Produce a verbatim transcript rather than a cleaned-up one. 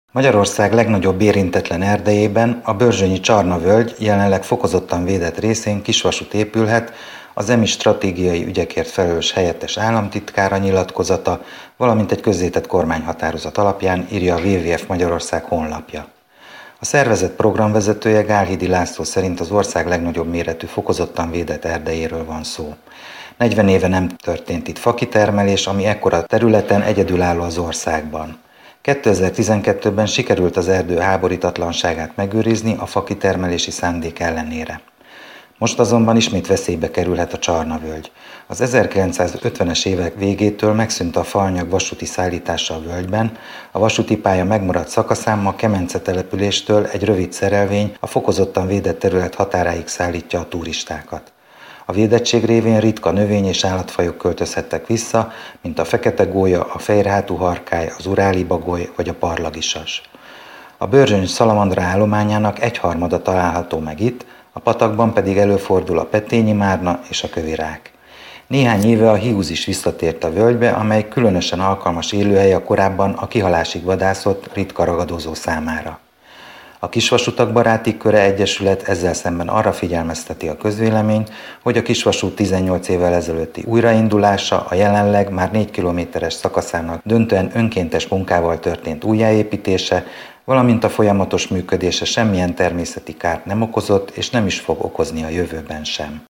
Magyarország legnagyobb érintetlen erdejében, a Börzsönyi Csarna-völgy jelenleg fokozottan védett részén kisvasút épülhet, az e em i stratégiai ügyekért felelős helyettes államtitkára nyilatkozata, valamint egy közzétett kormányhatározat alapján, írja a dupla vé vé ef Magyarország honlapja. A szervezet programvezetője, Gálhidi László szerint az ország legnagyobb méretű fokozottan védett erdejéről van szó. negyven éve nem történt itt fakitermelés, ami ekkora területen egyedülálló az országban. kétezer-tizenkettőben sikerült az erdő háborítatlanságát megőrizni a fakitermelési szándék ellenére. Most azonban ismét veszélybe kerülhet a Csarna-völgy. Az ezerkilencszázötvenes évek végétől megszűnt a faanyag vasúti szállítása a völgyben, a vasúti pálya megmaradt szakaszán ma Kemence településtől egy rövid szerelvény a fokozottan védett terület határáig szállítja a turistákat. A védettség révén ritka növény- és állatfajok költözhettek vissza, mint a fekete gólya, a fejrehátú harkály, az uráli bagoly vagy a parlagisas. A Börzsöny szalamandra állományának egyharmada található meg itt, a patakban pedig előfordul a petényi márna és a kövirák. Néhány éve a hiúz is visszatért a völgybe, amely különösen alkalmas élőhely a korábban a kihalásig vadászott ritka ragadozó számára. A Kisvasutak Baráti Köre Egyesület ezzel szemben arra figyelmezteti a közvéleményt, hogy a kisvasút tizennyolc évvel ezelőtti újraindulása a jelenleg már négy kilométeres szakaszának döntően önkéntes munkával történt újjáépítése, valamint a folyamatos működése semmilyen természeti kárt nem okozott és nem is fog okozni a jövőben sem.